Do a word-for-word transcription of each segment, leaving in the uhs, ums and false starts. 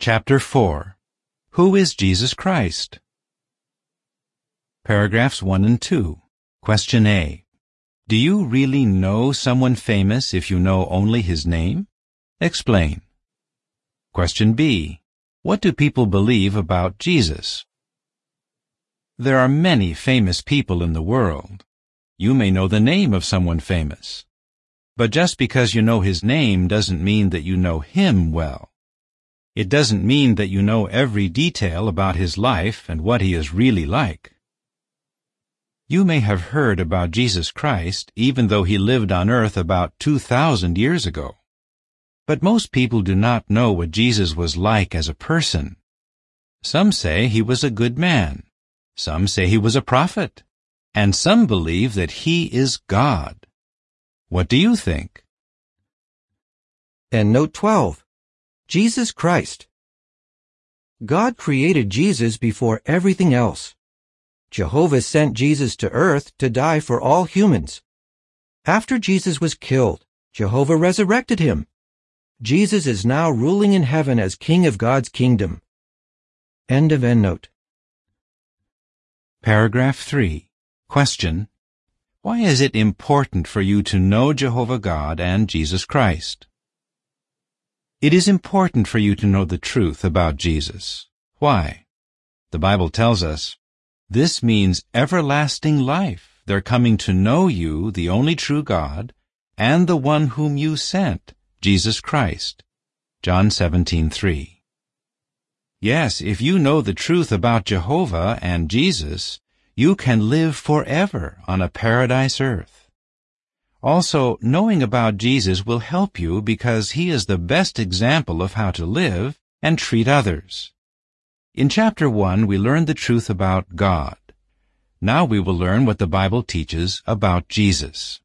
Chapter four. Who is Jesus Christ? Paragraphs one and two. Question A. Do you really know someone famous if you know only his name? Explain. Question B. What do people believe about Jesus? There are many famous people in the world. You may know the name of someone famous. But just because you know his name doesn't mean that you know him well. It doesn't mean that you know every detail about his life and what he is really like. You may have heard about Jesus Christ even though he lived on earth about two thousand years ago. But most people do not know what Jesus was like as a person. Some say he was a good man. Some say he was a prophet. And some believe that he is God. What do you think? And note twelve. Jesus Christ. God created Jesus before everything else. Jehovah sent Jesus to earth to die for all humans. After Jesus was killed, Jehovah resurrected him. Jesus is now ruling in heaven as King of God's kingdom. End of endnote. Paragraph three. Question. Why is it important for you to know Jehovah God and Jesus Christ? It is important for you to know the truth about Jesus. Why? The Bible tells us, this means everlasting life, their coming to know you, the only true God, and the one whom you sent, Jesus Christ. John seventeen three. Yes, if you know the truth about Jehovah and Jesus, you can live forever on a paradise earth. Also, knowing about Jesus will help you because he is the best example of how to live and treat others. In chapter one, we learned the truth about God. Now we will learn what the Bible teaches about Jesus.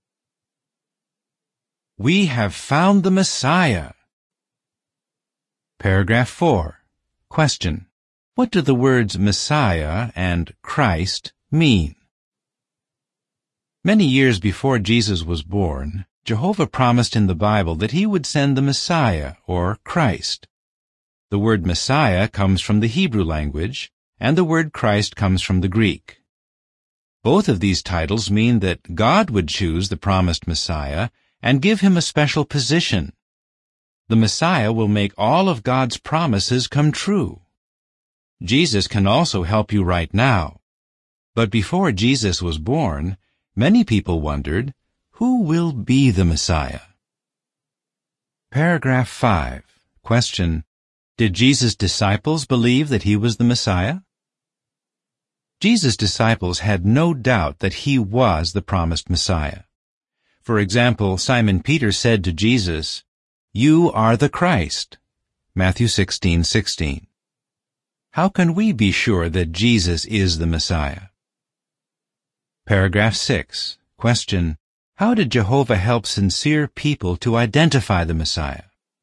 We have found the Messiah. Paragraph four. Question. What do the words Messiah and Christ mean? Many years before Jesus was born, Jehovah promised in the Bible that he would send the Messiah, or Christ. The word Messiah comes from the Hebrew language, and the word Christ comes from the Greek. Both of these titles mean that God would choose the promised Messiah and give him a special position. The Messiah will make all of God's promises come true. Jesus can also help you right now. But before Jesus was born, many people wondered, who will be the Messiah? Paragraph five. Question. Did Jesus' disciples believe that he was the Messiah? Jesus' disciples had no doubt that he was the promised Messiah. For example, Simon Peter said to Jesus, "You are the Christ." Matthew sixteen sixteen. How can we be sure that Jesus is the Messiah? Paragraph six. Question. How did Jehovah help sincere people to identify the Messiah?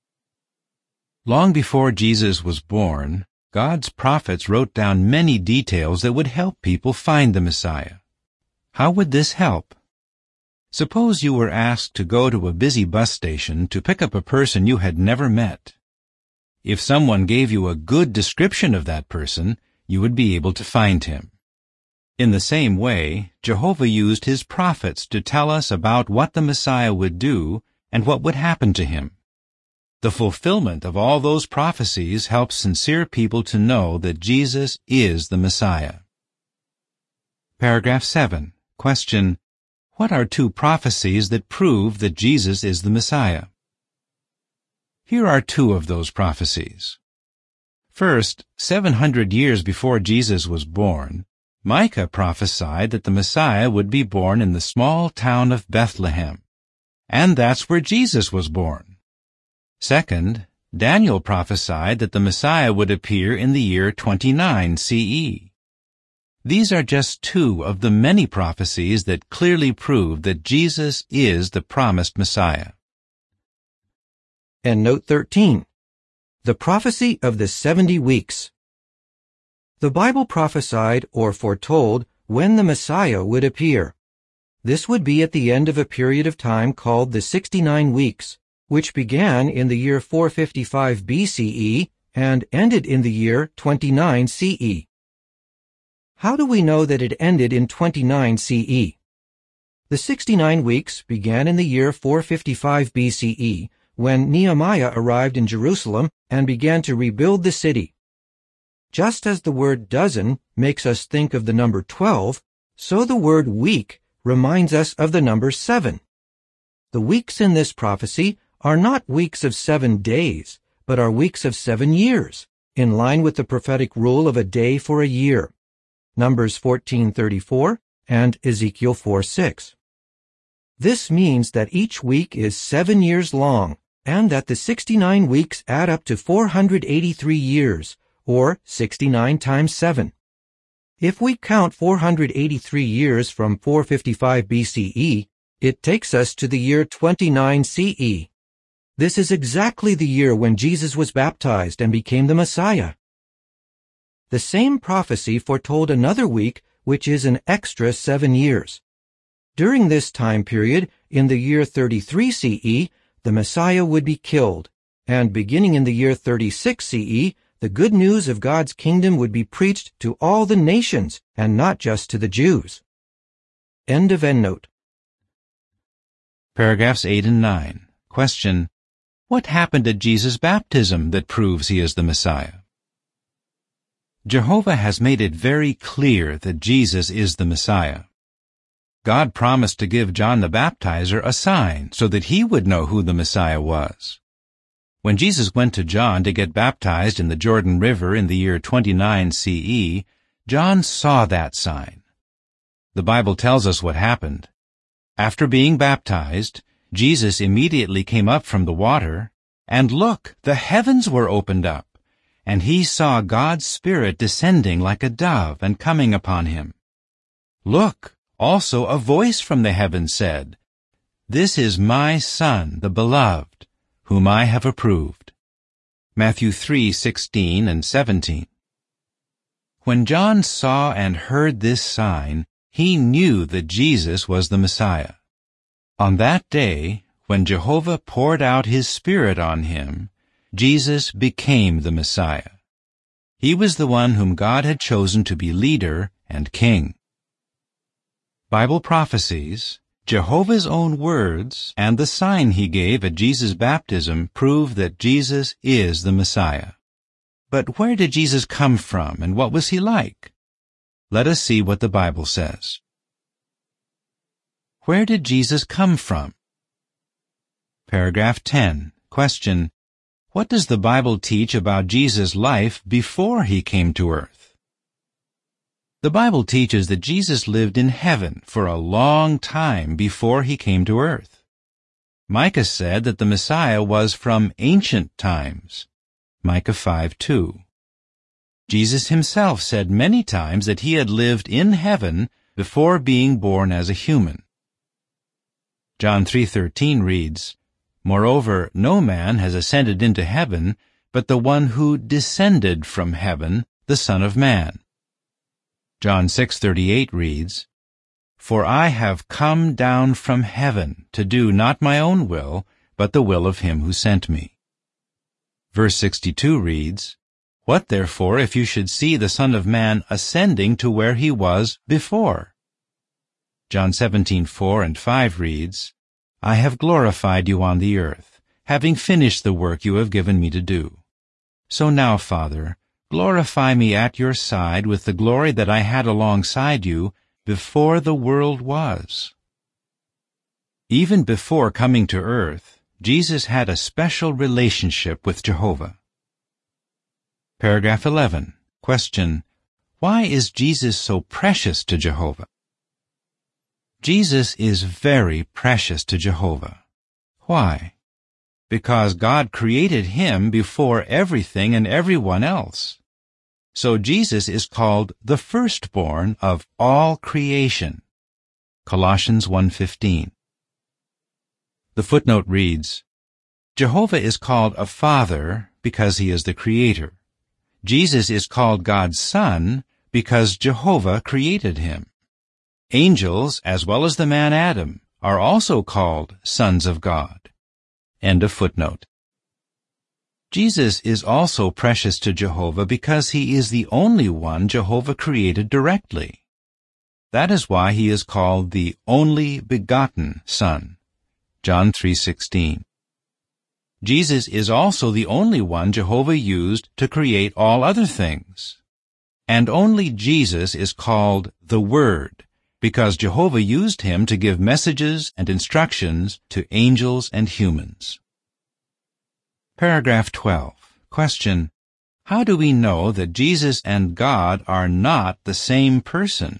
Long before Jesus was born, God's prophets wrote down many details that would help people find the Messiah. How would this help? Suppose you were asked to go to a busy bus station to pick up a person you had never met. If someone gave you a good description of that person, you would be able to find him. In the same way, Jehovah used his prophets to tell us about what the Messiah would do and what would happen to him. The fulfillment of all those prophecies helps sincere people to know that Jesus is the Messiah. Paragraph seven. Question. What are two prophecies that prove that Jesus is the Messiah? Here are two of those prophecies. First, seven hundred years before Jesus was born, Micah prophesied that the Messiah would be born in the small town of Bethlehem. And that's where Jesus was born. Second, Daniel prophesied that the Messiah would appear in the year twenty-nine C E. These are just two of the many prophecies that clearly prove that Jesus is the promised Messiah. And note thirteen. The prophecy of the seventy weeks. The Bible prophesied or foretold when the Messiah would appear. This would be at the end of a period of time called the sixty-nine weeks, which began in the year four fifty-five B C E and ended in the year twenty-nine C E. How do we know that it ended in twenty-nine C E? The sixty-nine weeks began in the year four fifty-five B C E, when Nehemiah arrived in Jerusalem and began to rebuild the city. Just as the word dozen makes us think of the number twelve, so the word week reminds us of the number seven. The weeks in this prophecy are not weeks of seven days, but are weeks of seven years, in line with the prophetic rule of a day for a year. Numbers fourteen thirty-four and Ezekiel four six. This means that each week is seven years long, and that the sixty-nine weeks add up to four hundred eighty-three years, or sixty-nine times seven. If we count four hundred eighty-three years from four fifty-five B C E, it takes us to the year twenty-nine C E. This is exactly the year when Jesus was baptized and became the Messiah. The same prophecy foretold another week, which is an extra seven years. During this time period, in the year thirty-three C E, the Messiah would be killed, and beginning in the year thirty-six C E, the good news of God's kingdom would be preached to all the nations, and not just to the Jews. End of endnote. Paragraphs eight and nine. Question: what happened at Jesus' baptism that proves he is the Messiah? Jehovah has made it very clear that Jesus is the Messiah. God promised to give John the Baptizer a sign so that he would know who the Messiah was. When Jesus went to John to get baptized in the Jordan River in the year twenty-nine C E, John saw that sign. The Bible tells us what happened. After being baptized, Jesus immediately came up from the water, and look, the heavens were opened up, and he saw God's Spirit descending like a dove and coming upon him. Look, also a voice from the heavens said, "This is my Son, the Beloved, whom I have approved." Matthew three sixteen and seventeen. When John saw and heard this sign, he knew that Jesus was the Messiah. On that day, when Jehovah poured out his Spirit on him, Jesus became the Messiah. He was the one whom God had chosen to be leader and king. Bible prophecies, Jehovah's own words, and the sign he gave at Jesus' baptism prove that Jesus is the Messiah. But where did Jesus come from, and what was he like? Let us see what the Bible says. Where did Jesus come from? Paragraph ten. Question: what does the Bible teach about Jesus' life before he came to earth? The Bible teaches that Jesus lived in heaven for a long time before he came to earth. Micah said that the Messiah was from ancient times. Micah five two. Jesus himself said many times that he had lived in heaven before being born as a human. John three thirteen reads, "Moreover, no man has ascended into heaven, but the one who descended from heaven, the Son of Man." John six thirty-eight reads, "For I have come down from heaven to do not my own will, but the will of him who sent me." Verse sixty-two reads, "What therefore if you should see the Son of Man ascending to where he was before?" John seventeen four and five reads, "I have glorified you on the earth, having finished the work you have given me to do. So now, Father, glorify me at your side with the glory that I had alongside you before the world was." Even before coming to earth, Jesus had a special relationship with Jehovah. Paragraph eleven. Question: why is Jesus so precious to Jehovah? Jesus is very precious to Jehovah. Why? Because God created him before everything and everyone else. So Jesus is called the firstborn of all creation. Colossians one fifteen. The footnote reads, Jehovah is called a father because he is the creator. Jesus is called God's son because Jehovah created him. Angels, as well as the man Adam, are also called sons of God. End of footnote. Jesus is also precious to Jehovah because he is the only one Jehovah created directly. That is why he is called the only begotten Son. John three sixteen. Jesus is also the only one Jehovah used to create all other things. And only Jesus is called the Word, because Jehovah used him to give messages and instructions to angels and humans. Paragraph twelve. Question: how do we know that Jesus and God are not the same person?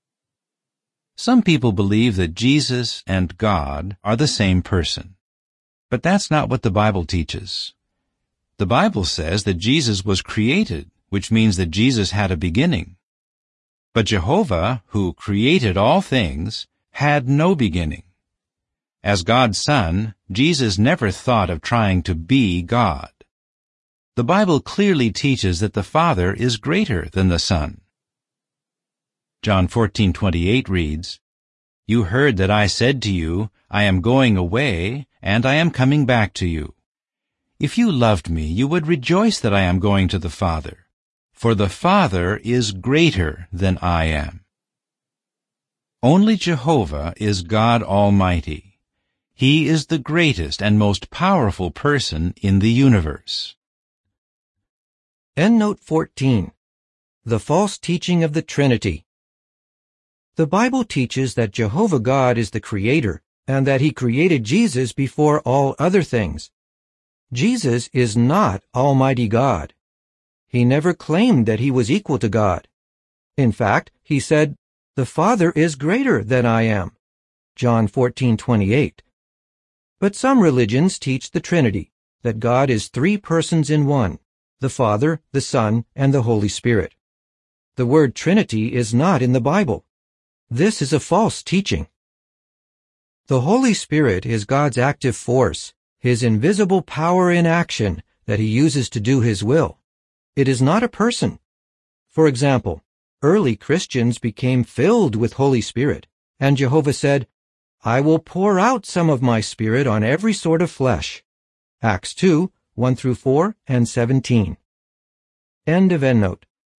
Some people believe that Jesus and God are the same person. But that's not what the Bible teaches. The Bible says that Jesus was created, which means that Jesus had a beginning. But Jehovah, who created all things, had no beginning. As God's Son, Jesus never thought of trying to be God. The Bible clearly teaches that the Father is greater than the Son. John fourteen twenty-eight reads, "You heard that I said to you, I am going away, and I am coming back to you. If you loved me, you would rejoice that I am going to the Father, for the Father is greater than I am." Only Jehovah is God Almighty. He is the greatest and most powerful person in the universe. Endnote fourteen. The false teaching of the Trinity. The Bible teaches that Jehovah God is the Creator and that He created Jesus before all other things. Jesus is not Almighty God. He never claimed that He was equal to God. In fact, He said, "The Father is greater than I am." John fourteen twenty-eight. But some religions teach the Trinity, that God is three persons in one, the Father, the Son, and the Holy Spirit. The word Trinity is not in the Bible. This is a false teaching. The Holy Spirit is God's active force, His invisible power in action that He uses to do His will. It is not a person. For example, early Christians became filled with Holy Spirit, and Jehovah said, "I will pour out some of my Spirit on every sort of flesh." Acts two, one through four and seventeen. End of endnote.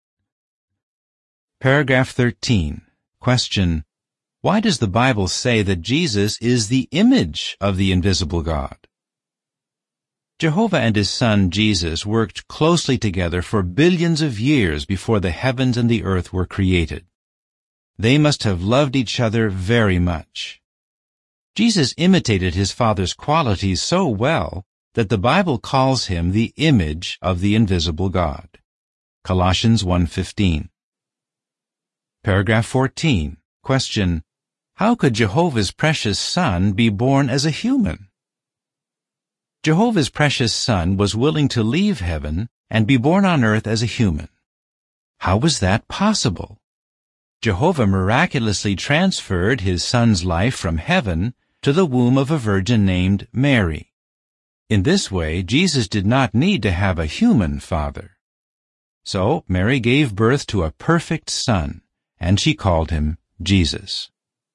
Paragraph thirteen. Question: why does the Bible say that Jesus is the image of the invisible God? Jehovah and His Son Jesus worked closely together for billions of years before the heavens and the earth were created. They must have loved each other very much. Jesus imitated His Father's qualities so well that the Bible calls Him the image of the invisible God. Colossians one fifteen. Paragraph fourteen. Question: how could Jehovah's precious Son be born as a human? Jehovah's precious Son was willing to leave heaven and be born on earth as a human. How was that possible? Jehovah miraculously transferred His Son's life from heaven to the womb of a virgin named Mary. In this way, Jesus did not need to have a human father. So Mary gave birth to a perfect Son, and she called Him Jesus.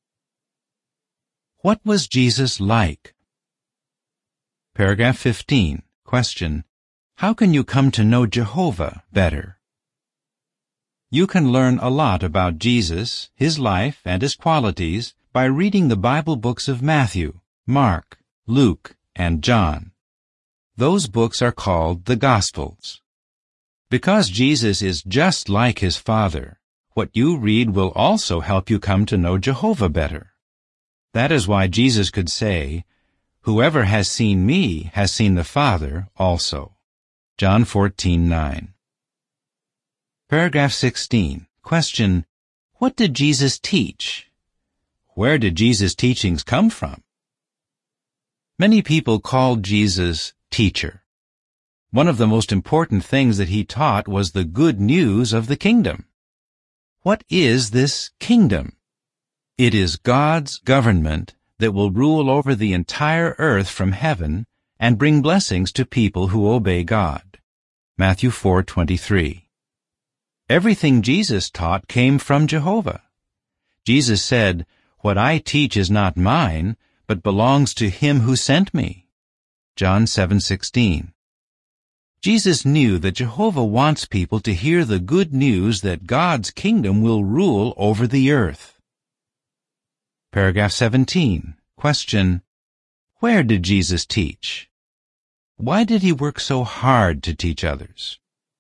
What was Jesus like? Paragraph fifteen. Question: how can you come to know Jehovah better? You can learn a lot about Jesus, His life, and His qualities by reading the Bible books of Matthew, Mark, Luke, and John. Those books are called the Gospels. Because Jesus is just like His Father, what you read will also help you come to know Jehovah better. That is why Jesus could say, "Whoever has seen me has seen the Father also." John fourteen nine. Paragraph sixteen. Question: what did Jesus teach? Where did Jesus' teachings come from? Many people called Jesus teacher. One of the most important things that He taught was the good news of the kingdom. What is this kingdom? It is God's government that will rule over the entire earth from heaven and bring blessings to people who obey God. Matthew four twenty-three. Everything Jesus taught came from Jehovah. Jesus said, "What I teach is not mine, but belongs to Him who sent me." John seven sixteen. Jesus knew that Jehovah wants people to hear the good news that God's kingdom will rule over the earth. Paragraph seventeen. Question: where did Jesus teach? Why did he work so hard to teach others?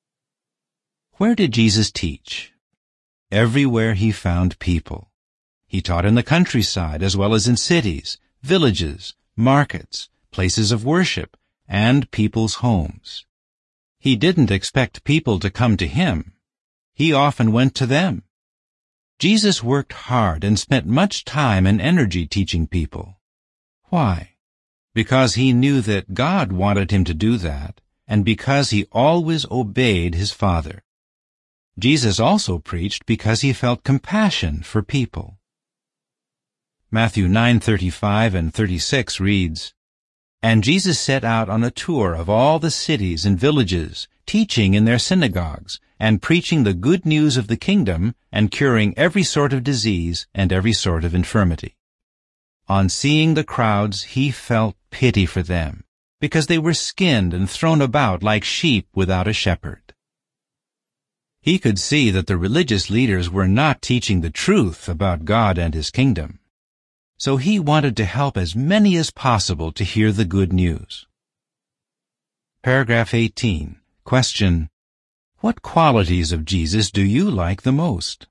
Where did Jesus teach? Everywhere he found people. He taught in the countryside as well as in cities, villages, markets, places of worship, and people's homes. He didn't expect people to come to him. He often went to them. Jesus worked hard and spent much time and energy teaching people. Why? Because he knew that God wanted him to do that, and because he always obeyed his Father. Jesus also preached because he felt compassion for people. Matthew nine thirty-five and thirty-six reads, "And Jesus set out on a tour of all the cities and villages, teaching in their synagogues, and preaching the good news of the kingdom, and curing every sort of disease and every sort of infirmity. On seeing the crowds, he felt pity for them, because they were skinned and thrown about like sheep without a shepherd." He could see that the religious leaders were not teaching the truth about God and his kingdom. So he wanted to help as many as possible to hear the good news. Paragraph eighteen. Question: what qualities of Jesus do you like the most?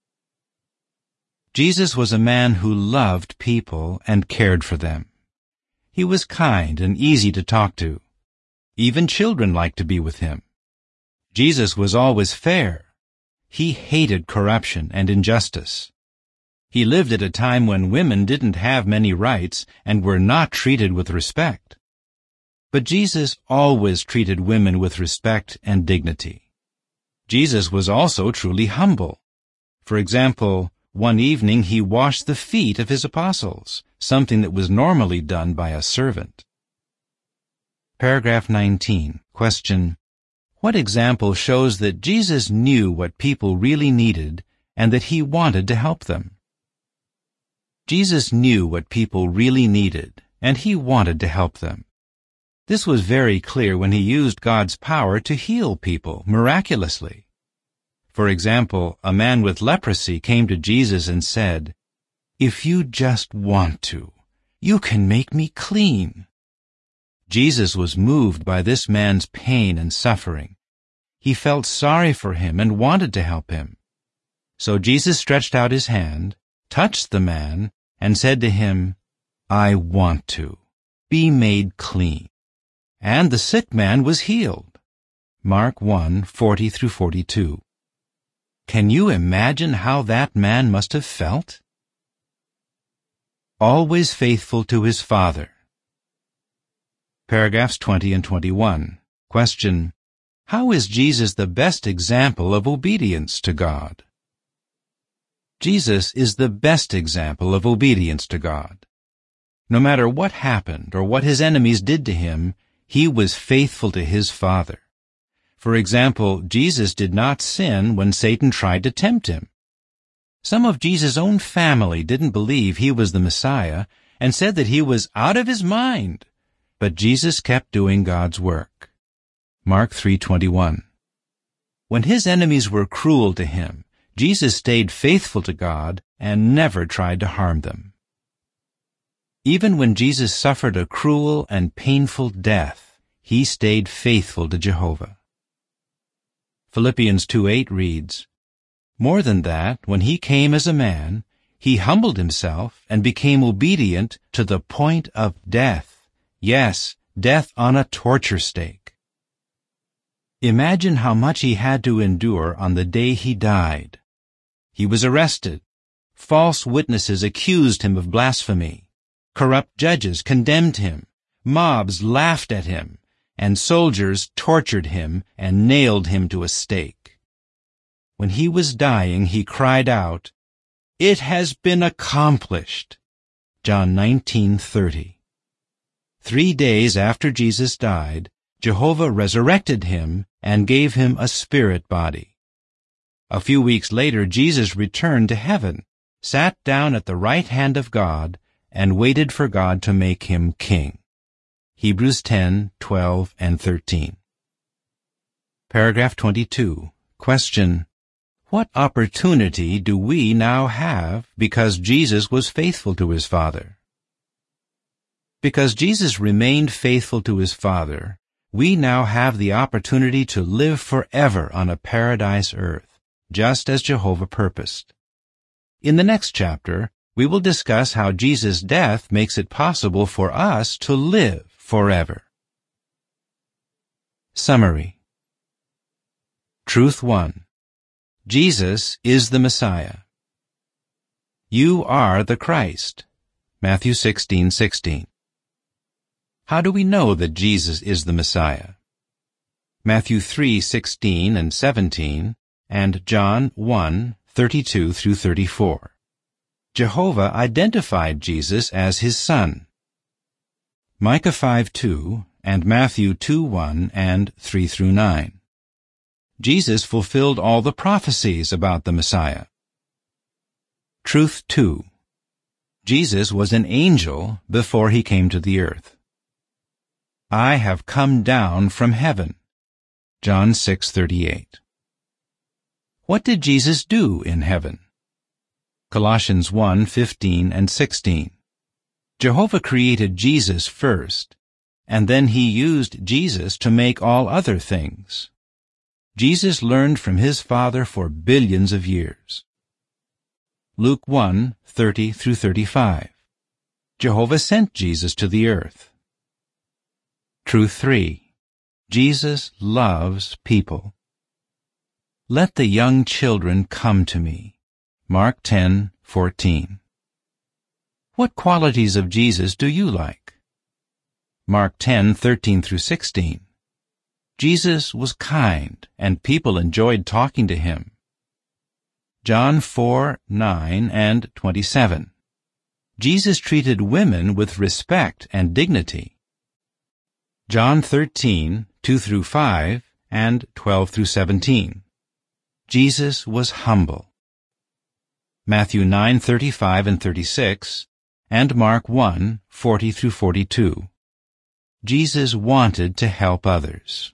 Jesus was a man who loved people and cared for them. He was kind and easy to talk to. Even children liked to be with him. Jesus was always fair. He hated corruption and injustice. He lived at a time when women didn't have many rights and were not treated with respect. But Jesus always treated women with respect and dignity. Jesus was also truly humble. For example, one evening he washed the feet of his apostles, something that was normally done by a servant. Paragraph nineteen. Question: what example shows that Jesus knew what people really needed and that he wanted to help them? Jesus knew what people really needed, and he wanted to help them. This was very clear when he used God's power to heal people miraculously. For example, a man with leprosy came to Jesus and said, "If you just want to, you can make me clean." Jesus was moved by this man's pain and suffering. He felt sorry for him and wanted to help him. So Jesus stretched out his hand, touched the man, and said to him, "I want to. Be made clean." And the sick man was healed. Mark one forty through forty-two. Can you imagine how that man must have felt? Always faithful to his Father. Paragraphs twenty and twenty-one. Question: how is Jesus the best example of obedience to God? Jesus is the best example of obedience to God. No matter what happened or what his enemies did to him, he was faithful to his Father. For example, Jesus did not sin when Satan tried to tempt him. Some of Jesus' own family didn't believe he was the Messiah and said that he was out of his mind, but Jesus kept doing God's work. Mark three twenty-one. When his enemies were cruel to him, Jesus stayed faithful to God and never tried to harm them. Even when Jesus suffered a cruel and painful death, he stayed faithful to Jehovah. Philippians two eight reads, "More than that, when he came as a man, he humbled himself and became obedient to the point of death. Yes, death on a torture stake." Imagine how much he had to endure on the day he died. He was arrested. False witnesses accused him of blasphemy. Corrupt judges condemned him. Mobs laughed at him. And soldiers tortured him and nailed him to a stake. When he was dying, he cried out, "It has been accomplished." John nineteen thirty. Three days after Jesus died, Jehovah resurrected him and gave him a spirit body. A few weeks later, Jesus returned to heaven, sat down at the right hand of God, and waited for God to make him king. Hebrews ten twelve and thirteen. Paragraph twenty-two. Question: what opportunity do we now have because Jesus was faithful to his Father? Because Jesus remained faithful to his Father, we now have the opportunity to live forever on a paradise earth, just as Jehovah purposed. In the next chapter, we will discuss how Jesus' death makes it possible for us to live forever. Summary. Truth one. Jesus is the Messiah. You are the Christ. Matthew sixteen sixteen. How do we know that Jesus is the Messiah? Matthew three sixteen and seventeen and John one thirty-two through thirty-four. Jehovah identified Jesus as his Son. Micah five two and Matthew two one and three through nine. Jesus fulfilled all the prophecies about the Messiah. Truth two. Jesus was an angel before he came to the earth. I have come down from heaven. John six thirty-eight. What did Jesus do in heaven? Colossians one fifteen and sixteen. Jehovah created Jesus first, and then he used Jesus to make all other things. Jesus learned from his Father for billions of years. Luke one thirty through thirty-five. Jehovah sent Jesus to the earth. Truth three. Jesus loves people. Let the young children come to me. Mark ten fourteen. What qualities of Jesus do you like? Mark ten thirteen through sixteen. Jesus was kind, and people enjoyed talking to him. John four nine and twenty-seven. Jesus treated women with respect and dignity. John thirteen two through five and twelve through seventeen. Jesus was humble. Matthew nine thirty-five and thirty-six and Mark one forty through forty-two. Jesus wanted to help others.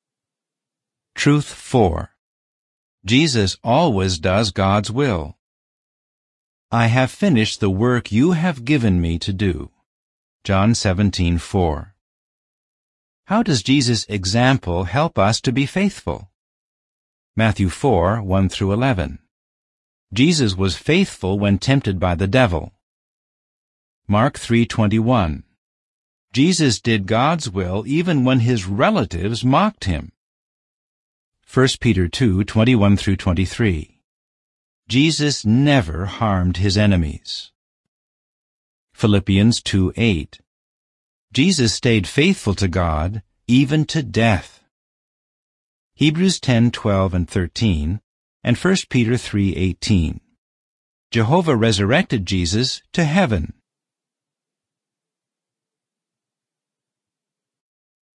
Truth four. Jesus always does God's will. I have finished the work you have given me to do. John seventeen four. How does Jesus' example help us to be faithful? Matthew four one through eleven. Jesus was faithful when tempted by the devil. Mark three twenty-one. Jesus did God's will even when his relatives mocked him. First Peter two twenty-one through twenty-three. Jesus never harmed his enemies. Philippians two eight. Jesus stayed faithful to God even to death. Hebrews ten twelve and thirteen and First Peter three eighteen. Jehovah resurrected Jesus to heaven.